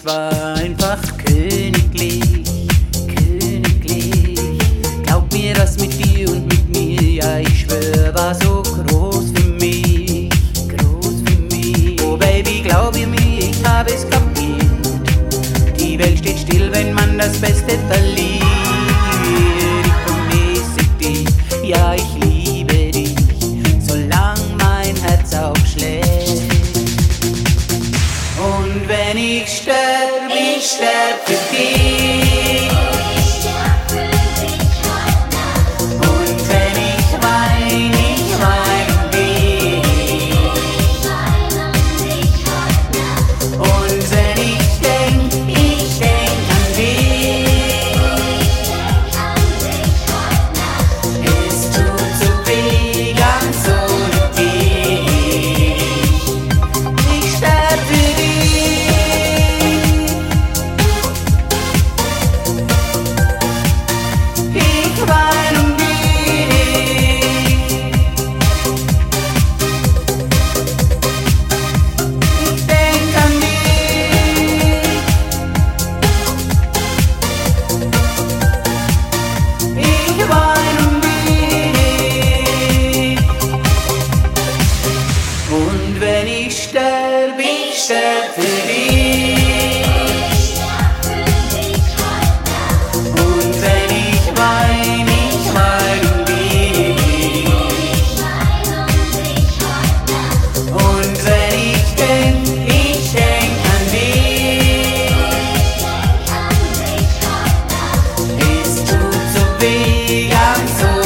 es war einfach königlich, königlich. Glaub mir, das mit dir und mit mir, ja ich schwör, war so groß für mich, groß für mich. Oh Baby, glaub mir, ich hab es kapiert. Die Welt steht still, wenn man das Beste verliert. Ich vermisse dich, ja ich liebe dich, solang mein Herz auch schlägt. Und wenn ich sterb für dich. Und wenn ich wein um dich. Und wenn ich denk an dich. Es tut so weh, ganz ohne dich. Ich sterb für dich. Ich wein um dich. Ich denk an dich. Ich wein um dich. Und wenn ich sterb für dich. Und wenn ich wein um dich. Und wenn ich denk an dich. Es tut so weh, ganz so